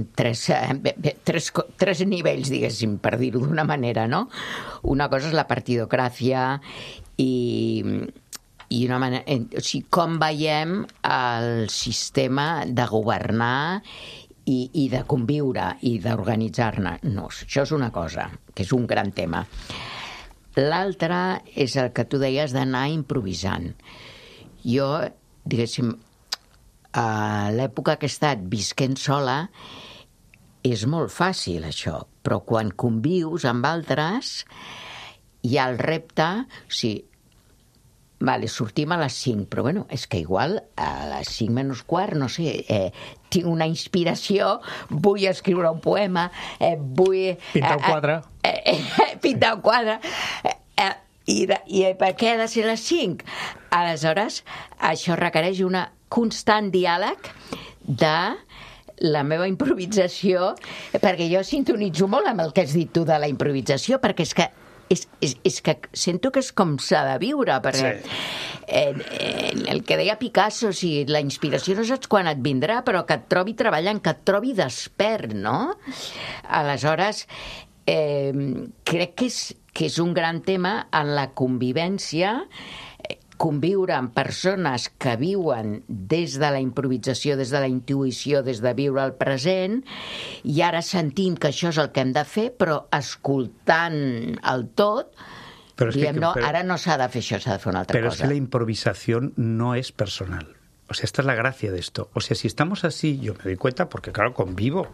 tres nivells, diguéssim, per dir-ho d'una manera, no? Una cosa és la partidocràcia i una manera, o sigui, com veiem el sistema de governar i de conviure i d'organitzar-nos. Això és una cosa, que és un gran tema. L'altra és el que tu deies d'anar improvisant. Jo, diguéssim, a l'època que he estat visquent sola és molt fàcil això, però quan convius amb altres hi ha el repte, o sigui, vale, sortim a les 5, però bueno, és que igual a les 5 menys quart, no sé, tinc una inspiració, vull escriure un poema, vull... Pintar un quadre. Pintar un quadre. I per què ha de ser les 5? Aleshores, això requereix un constant diàleg de la meva improvisació, perquè jo sintonitzo molt amb el que has dit tu de la improvisació, perquè és que sento que és com s'ha de viure, perquè el que deia Picasso, o sigui, la inspiració no saps quan et vindrà, però que et trobi treballant, que et trobi despert, no? Aleshores, crec que és un gran tema en la convivència, conviure amb persones que viuen des de la improvisació, des de la intuïció, des de viure el present, i ara sentint que això és el que hem de fer, però escoltant el tot, diem, no, ara no s'ha de fer això, s'ha de fer una altra cosa. Pero es que la improvisación no es personal. O sea, esta es la gracia de esto. O sea, si estamos así, yo me doy cuenta, porque claro, convivo,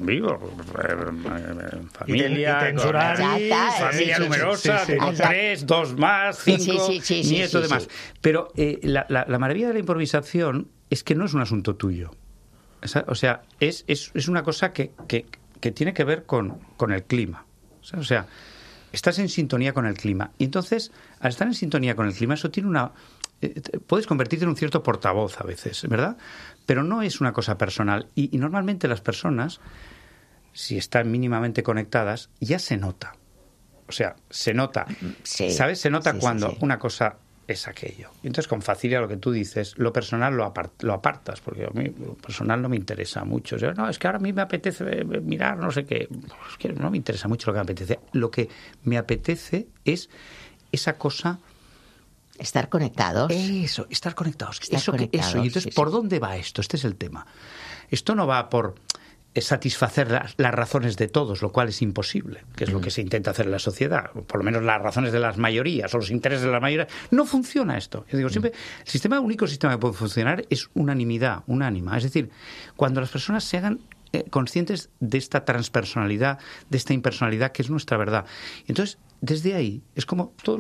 familia, tens horaris, familia numerosa, tengo 3, 2 más, 5, nietos, demás. Pero la maravilla de la improvisación es que no es un asunto tuyo. O sea, es una cosa que tiene que ver con el clima. O sea, estás en sintonía con el clima. Y entonces, al estar en sintonía con el clima, eso tiene una... puedes convertirte en un cierto portavoz a veces, ¿verdad? Pero no es una cosa personal. Y normalmente las personas, si están mínimamente conectadas, ya se nota. O sea, se nota. Sí, ¿sabes? Se nota cuando una cosa es aquello. Y entonces, con facilidad, lo que tú dices, lo personal lo apartas, porque a mí lo personal no me interesa mucho. O sea, no, es que ahora a mí me apetece mirar no sé qué. Es que no me interesa mucho lo que me apetece. Lo que me apetece es esa cosa... Estar conectados. Eso, estar conectados. Eso. Y entonces, ¿por dónde va esto? Este es el tema. Esto no va por satisfacer las razones de todos, lo cual es imposible, que es lo que se intenta hacer en la sociedad. Por lo menos las razones de las mayorías o los intereses de las mayorías. No funciona esto. Yo digo, siempre, el único sistema que puede funcionar es unanimidad, unánima. Es decir, cuando las personas se hagan conscientes de esta transpersonalidad, de esta impersonalidad que es nuestra verdad. Entonces, desde ahí, es como todo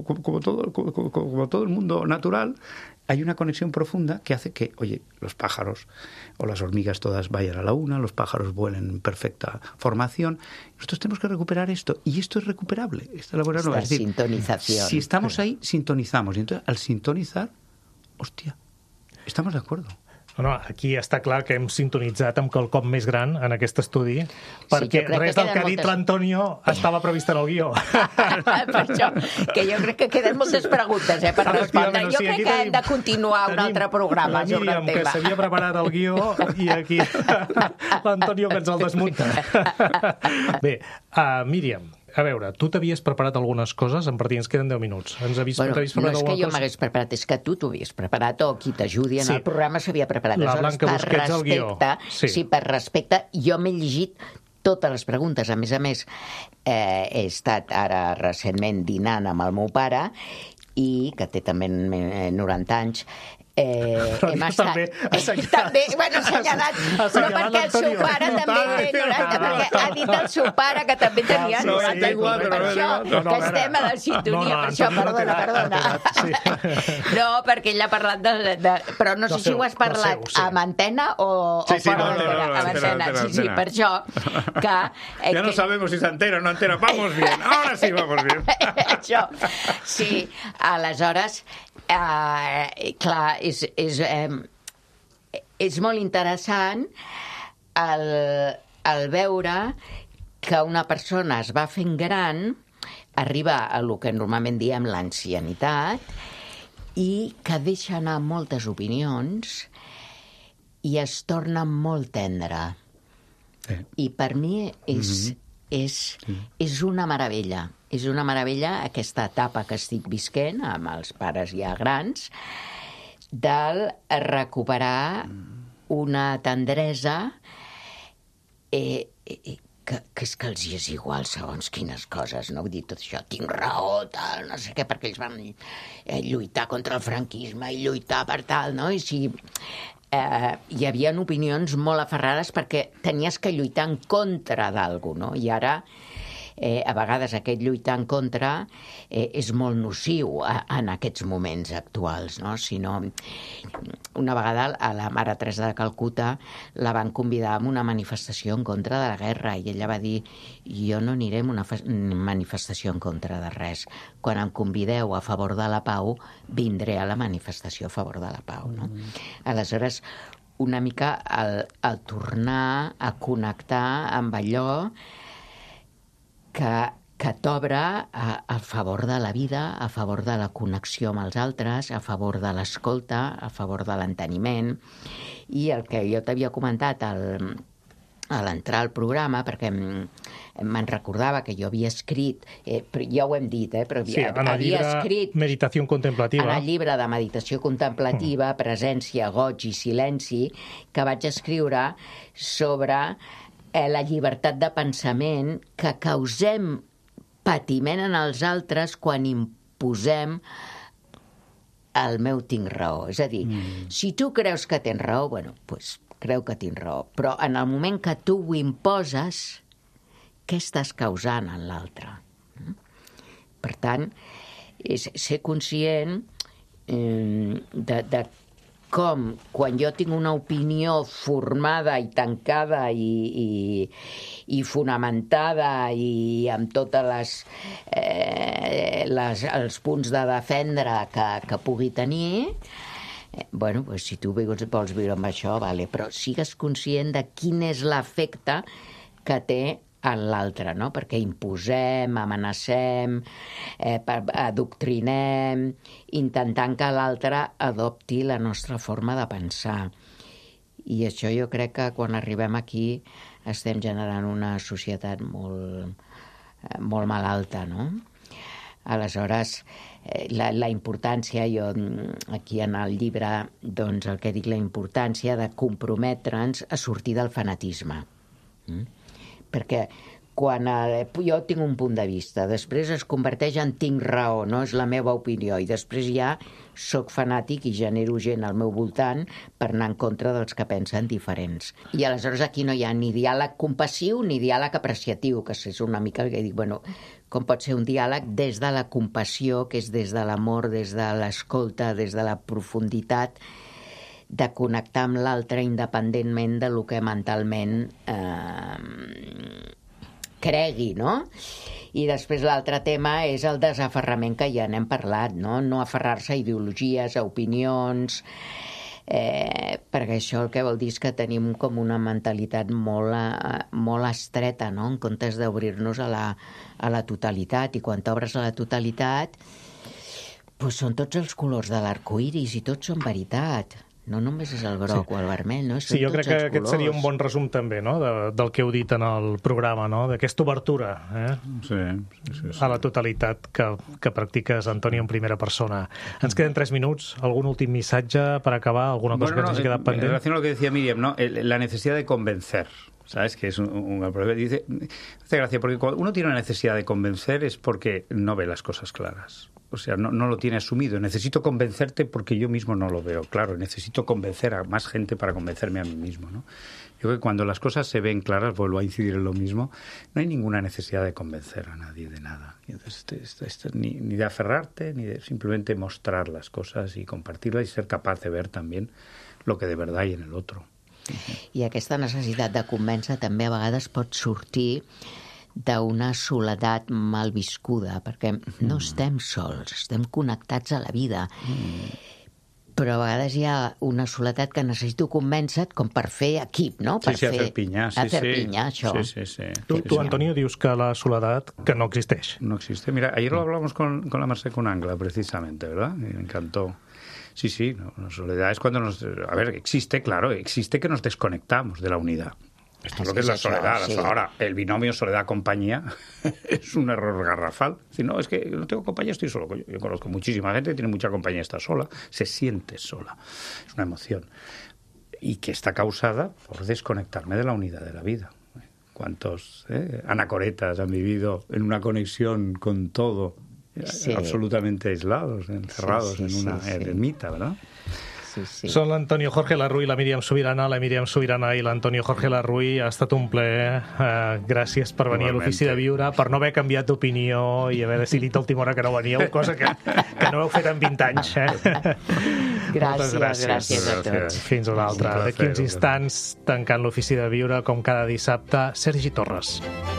el mundo natural, hay una conexión profunda que hace que, oye, los pájaros o las hormigas todas vayan a la una, los pájaros vuelen en perfecta formación. Nosotros tenemos que recuperar esto, y esto es recuperable. Esta es decir, sintonización. Si estamos ahí, sintonizamos. Y entonces, al sintonizar, hòstia, estamos de acuerdo. No, aquí està clar que hem sintonitzat amb quelcom més gran en aquest estudi, perquè res del que ha dit l'Antonio estava previst en el guió. Per això, que jo crec que queden moltes preguntes per respondre. Jo crec que hem de continuar un altre programa sobre el tema. Que s'havia preparat el guió, i aquí l'Antonio que ens el desmunta. Bé, Míriam, a veure, tu t'havies preparat algunes coses, en part ens queden 10 minuts. T'havies no és preparat que jo cosa? m'hagués preparat, és que tu t'ho havies preparat o qui t'ajudi en el programa s'havia preparat. La Blanca Busquets al guió. Sí, per respecte, jo m'he llegit totes les preguntes. A més, he estat ara recentment dinant amb el meu pare, i que té també 90 anys, hem estat... També, bueno, assenyalat, però perquè el seu pare també té 90, perquè ha dit el seu pare que també tenia 90 i per això, que estem a la sintonia, per això, perdona. No, perquè ell ha parlat de... Però no sé si ho has parlat amb antena o fora d'antena. Sí, per això que... Ja no sabemos si és antena o no antena. Vamos bien, ahora sí vamos bien. Això, sí. Aleshores, clar, és molt interessant el veure que una persona es va fent gran, arriba a el que normalment diem l'ancianitat, i que deixa anar moltes opinions i es torna molt tendre. I per mi és una meravella. És una meravella aquesta etapa que estic visquent amb els pares ja grans, de recuperar una tendresa que és que els hi és igual segons quines coses, no? Vull dir, tot això, tinc raó, tal, no sé què, perquè ells van lluitar contra el franquisme i lluitar per tal, no? I si hi havia opinions molt aferrades perquè tenies que lluitar en contra d'algú, no? I ara a vegades aquest lluitar en contra és molt nociu en aquests moments actuals, no? Sinó, una vegada a la Mare Teresa de Calcuta la van convidar a una manifestació en contra de la guerra i ella va dir: jo no aniré a una manifestació en contra de res. Quan em convideu a favor de la pau, vindré a la manifestació a favor de la pau, no? Aleshores, una mica el tornar a connectar amb allò que t'obre a favor de la vida, a favor de la connexió amb els altres, a favor de l'escolta, a favor de l'enteniment. I el que jo t'havia comentat a l'entrar al programa, perquè me'n recordava que jo havia escrit, ja ho hem dit, però havia escrit... Meditació contemplativa. En el llibre de meditació contemplativa, Presència, goig i silenci, que vaig escriure sobre la llibertat de pensament, que causem patiment en els altres quan imposem el meu tinc raó. És a dir, si tu creus que tens raó, bueno, doncs creu que tinc raó. Però en el moment que tu ho imposes, què estàs causant en l'altre? Per tant, és ser conscient de com quan jo tinc una opinió formada i tancada i fonamentada i amb totes els punts de defendre que pugui tenir, bueno, pues si tu vols viure amb això, vale, però sigues conscient de quin és l'efecte que té en l'altre, no? Perquè imposem, amenacem, adoctrinem, intentant que l'altre adopti la nostra forma de pensar. I això jo crec que quan arribem aquí estem generant una societat molt malalta, no? Aleshores, la importància, jo aquí en el llibre, doncs el que dic, la importància de comprometre'ns a sortir del fanatisme. Perquè quan jo tinc un punt de vista, després es converteix en tinc raó, no és la meva opinió, i després ja soc fanàtic i genero gent al meu voltant per anar en contra dels que pensen diferents. I aleshores aquí no hi ha ni diàleg compassiu ni diàleg apreciatiu, que és una mica el que dic, bueno, com pot ser un diàleg des de la compassió, que és des de l'amor, des de l'escolta, des de la profunditat, de connectar amb l'altre independentment de lo que mentalment cregui, no? I després l'altre tema és el desaferrament, que ja n'hem parlat, no? No aferrar-se a ideologies, a opinions, perquè això el que vol dir és que tenim com una mentalitat molt estreta, no? En comptes d'obrir-nos a la totalitat, i quan t'obres a la totalitat, doncs són tots els colors de l'arcoiris i tots són veritat. No només és el groc o el vermell, no? Sí, jo crec que aquest seria un bon resum també, no?, del que heu dit en el programa, no?, d'aquesta obertura Sí. a la totalitat que practiques, Antonio, en primera persona. Ens queden 3 minuts. ¿Algún últim missatge para acabar? ¿Alguna cosa que ens hagi quedat pendent? En relación a lo que decía Míriam, ¿no?, la necesidad de convencer. ¿Sabes? Que es un problema. Dice, hace gracia, porque cuando uno tiene una necesidad de convencer es porque no ve las cosas claras. O sea, no lo tiene asumido. Necesito convencerte porque yo mismo no lo veo claro. Necesito convencer a más gente para convencerme a mí mismo, ¿no? Yo creo que cuando las cosas se ven claras, vuelvo a incidir en lo mismo, no hay ninguna necesidad de convencer a nadie de nada. Entonces, ni de aferrarte, ni de simplemente mostrar las cosas y compartirlas y ser capaz de ver también lo que de verdad hay en el otro. I aquesta necessitat de convèncer també a vegades pot sortir d'una soledat mal viscuda, perquè no estem sols, estem connectats a la vida. Però a vegades hi ha una soledat que necessito convèncer com per fer equip, no? Per hacer pinya. Això. Sí. Tú, Antonio, dius que la soledat que no existeix. No existe. Mira, ayer lo hablamos con la Mercè Conangla, precisamente, ¿verdad? Y me encantó. Sí, no, la soledad es cuando nos... A ver, existe que nos desconectamos de la unidad. Esto es lo que es la soledad. Sí. Ahora, el binomio soledad-compañía es un error garrafal. Si no, es que no tengo compañía, estoy solo. Yo conozco muchísima gente que tiene mucha compañía, está sola, se siente sola. Es una emoción. Y que está causada por desconectarme de la unidad de la vida. ¿Cuántos anacoretas han vivido en una conexión con todo? Sí. Absolutamente aislados, encerrados en una ermita, ¿verdad? Sí. Són l'Antonio Jorge Larruy i la Míriam Subirana. La Míriam Subirana i l'Antonio Jorge Larruy. Ha estat un plaer. Gràcies per venir a l'Ofici de Viure, per no haver canviat d'opinió i haver decidit a última hora que no veníeu, cosa que no heu fet en 20 anys. Gràcies a tots. Fins una altra. D'aquí uns instants, tancant l'Ofici de Viure, com cada dissabte, Sergi Torres.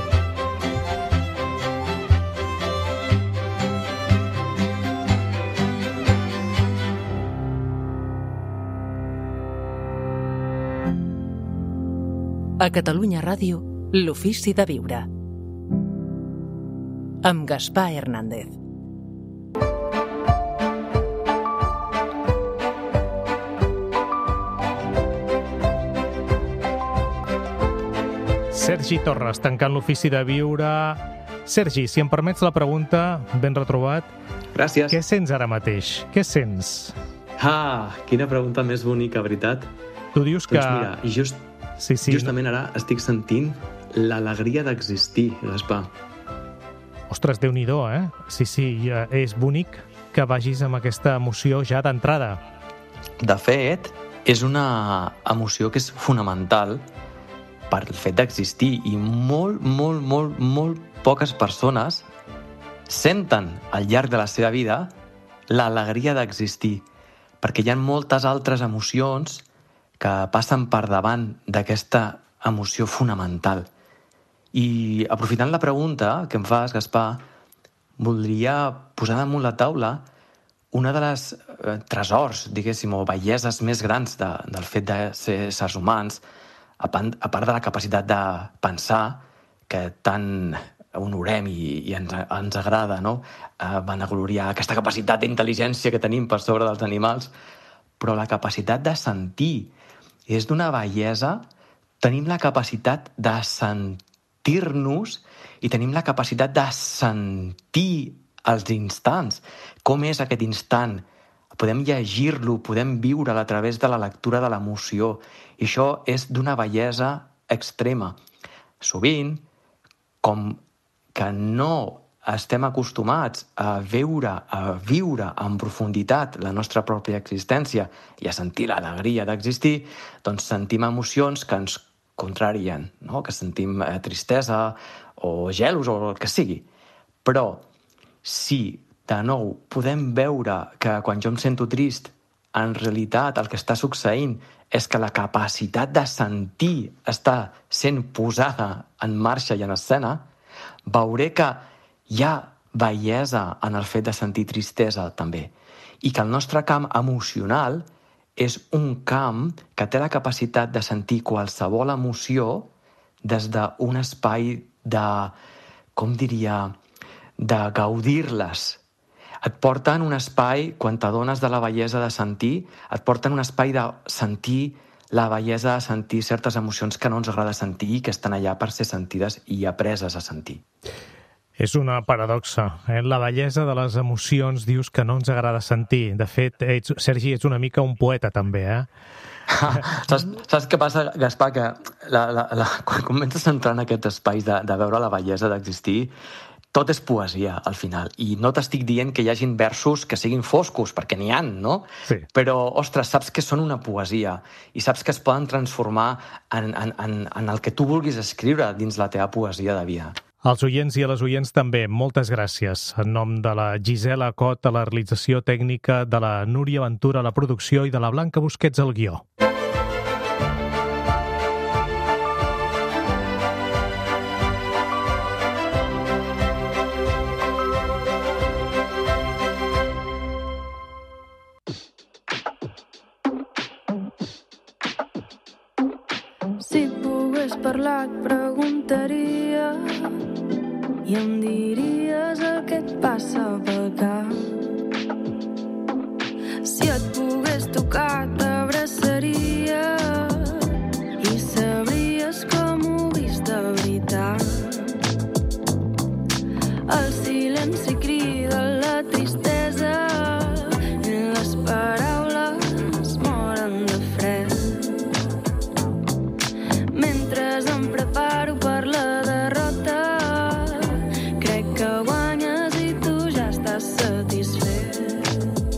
A Catalunya Ràdio, l'Ofici de Viure. Amb Gaspar Hernández. Sergi Torres, tancant l'Ofici de Viure. Sergi, si em permets la pregunta, ben retrobat. Gràcies. Què sents ara mateix? Què sents? Quina pregunta més bonica, veritat. Tu dius que... Doncs mira, justament ara estic sentint l'alegria d'existir, Gaspar. Ostres, Déu-n'hi-do, Sí, és bonic que vagis amb aquesta emoció ja d'entrada. De fet, és una emoció que és fonamental per el fet d'existir i molt poques persones senten al llarg de la seva vida l'alegria d'existir, perquè hi ha moltes altres emocions que passen per davant d'aquesta emoció fonamental. I aprofitant la pregunta que em fas, Gaspar, voldria posar damunt la taula una de les tresors, diguéssim, o belleses més grans del fet de ser éssers humans, a part de la capacitat de pensar, que tant honorem i ens agrada, no?, vanagloriar aquesta capacitat d'intel·ligència que tenim per sobre dels animals, però la capacitat de sentir és d'una bellesa. Tenim la capacitat de sentir-nos i tenim la capacitat de sentir els instants. Com és aquest instant? Podem llegir-lo, podem viure'l a través de la lectura de l'emoció. I això és d'una bellesa extrema. Sovint, com que no estem acostumats a viure en profunditat la nostra pròpia existència i a sentir l'alegria d'existir, doncs sentim emocions que ens contrarien, no? Que sentim tristesa o gelos o el que sigui. Però si, de nou, podem veure que quan jo em sento trist, en realitat el que està succeint és que la capacitat de sentir està sent posada en marxa i en escena, veuré que hi ha bellesa en el fet de sentir tristesa també, i que el nostre camp emocional és un camp que té la capacitat de sentir qualsevol emoció des d'un espai de, com diria, de gaudir-les. et porta en un espai, quan t'adones de la bellesa de sentir, et porta en un espai de sentir la bellesa de sentir certes emocions que no ens agrada sentir i que estan allà per ser sentides i apreses a sentir. És una paradoxa. La bellesa de les emocions dius que no ens agrada sentir. De fet, Sergi, ets una mica un poeta també, Saps què passa, Gaspar? Que quan comences a entrar en aquest espai de veure la bellesa d'existir, tot és poesia, al final. I no t'estic dient que hi hagin versos que siguin foscos, perquè n'hi ha, no? Sí. Però, ostres, saps que són una poesia i saps que es poden transformar en el que tu vulguis escriure dins la teva poesia de vida. Als oients i a les oients també, moltes gràcies. En nom de la Gisela Cot a la realització tècnica, de la Núria Ventura a la producció i de la Blanca Busquets al guió. Si pogués parlar et preguntaria i em diries el que et passa pel cap. Si et pogués tocar t'abraçaria i sabries com ho vist de veritat. El silenci crida la tristesa i les paraules moren de fred. Mentre em preparo per la derrota, crec que guanyes i tu ja estàs satisfet.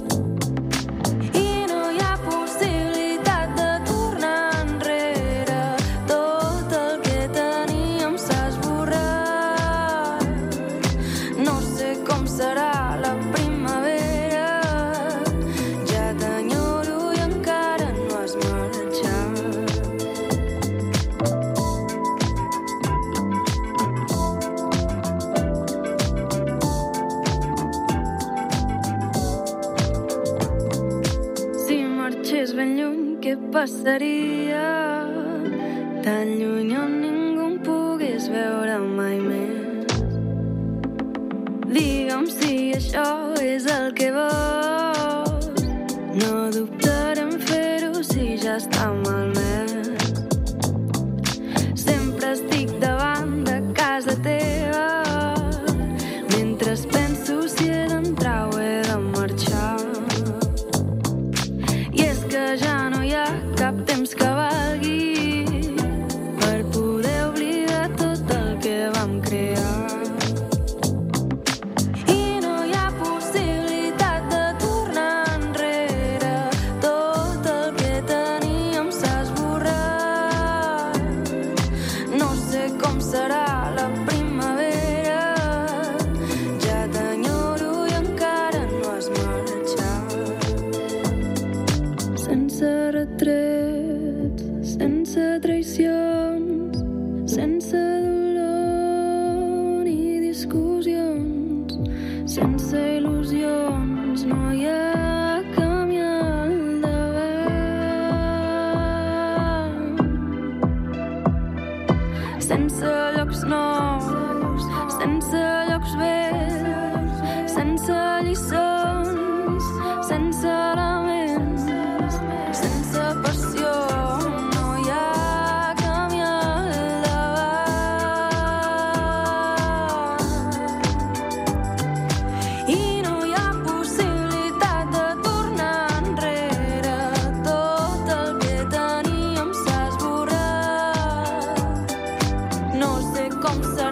I no hi ha possibilitat de tornar enrere, tot el que teníem s'ha esborrat. No sé com serà la primavera, ja t'enyoro i encara no has marxat. Si marxés ben lluny, què passaria? Tan lluny on ningú em pogués veure mai més. Digue'm si això és el que vols. No dubtaré en fer-ho si ja està malmès. Sempre estic davant de casa teva, mentre penso si he d'entrar o he de marxar. I és que ja no hi ha cap temps que valgui per poder oblidar tot el que vam crear. I no hi ha possibilitat de tornar enrere, tot el que teníem s'ha esborrat. No sé com serà la primavera, ja t'enyoro i encara no has marxat. Sense retrets, sense traïcions, sense dolor ni discussions, sense il·lusions, no hi ha camí al davant. Sense llocs nous, sense llocs vells, sense lliçons, sense laments, sense passió, no hi ha camí al davant. I no hi ha possibilitat de tornar enrere, tot el que teníem s'ha esborrat. No sé com serà